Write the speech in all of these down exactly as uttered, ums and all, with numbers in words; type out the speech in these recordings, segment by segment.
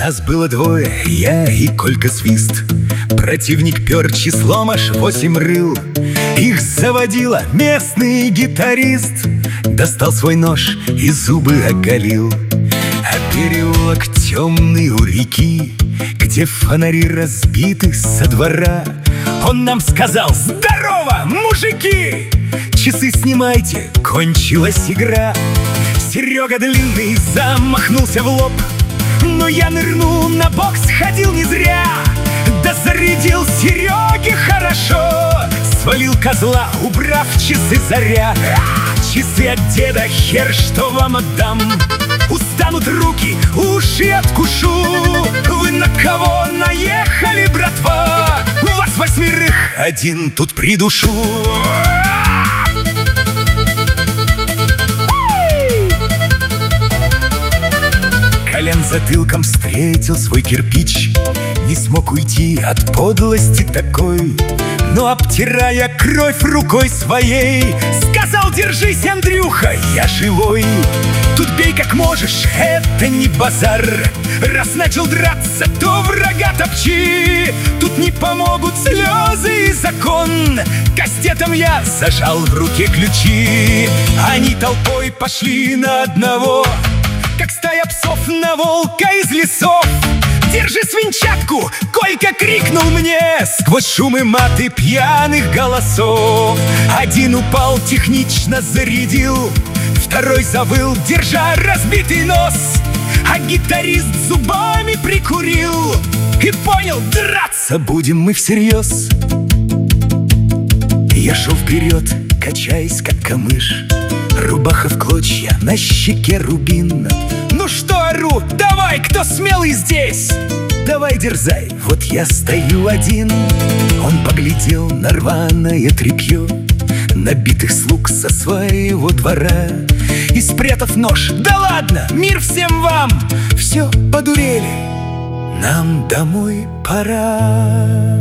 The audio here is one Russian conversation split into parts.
Нас было двое, я и Колька Свист. Противник пер числом аж восемь рыл. Их заводила местный гитарист. Достал свой нож и зубы оголил. А переулок темный у реки, где фонари разбиты со двора. Он нам сказал: здорово, мужики! Часы снимайте, кончилась игра. Серега длинный замахнулся в лоб, но я нырнул на бок, сходил не зря. Да зарядил Сереге хорошо, свалил козла, убрав часы заря. Часы от деда, хер что вам отдам. Устанут руки, уши откушу. Вы на кого наехали, братва? Вас восьмерых один тут придушу. Колян затылком встретил свой кирпич, не смог уйти от подлости такой, но, обтирая кровь рукой своей, сказал: держись, Андрюха, я живой. Тут бей как можешь, это не базар. Раз начал драться, то врага топчи. Тут не помогут слезы и закон. Кастетом я зажал в руке ключи. Они толпой пошли на одного, как стая псов на волка из лесов. Держи свинчатку, Колька крикнул мне сквозь шум и маты пьяных голосов. Один упал, технично зарядил, второй завыл, держа разбитый нос. А гитарист зубами прикурил и понял: драться будем мы всерьез. Я шел вперед, качаясь как камыш, рубаха в клочья, на щеке рубин. Ну что, ору, давай, кто смелый здесь? Давай, дерзай, вот я стою один. Он поглядел на рваное тряпье набитых слуг со своего двора и, спрятав нож: да ладно, мир всем вам! Все, подурели, нам домой пора.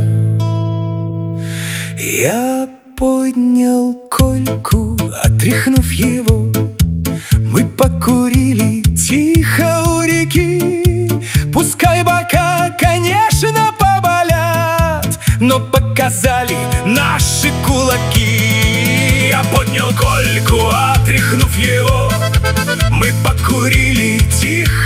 Я поднял Кольку, отряхнув его. Мы покурили тихо у реки. Пускай бока, конечно, поболят, но показали наши кулаки. Я поднял Кольку, отряхнув его. Мы покурили тихо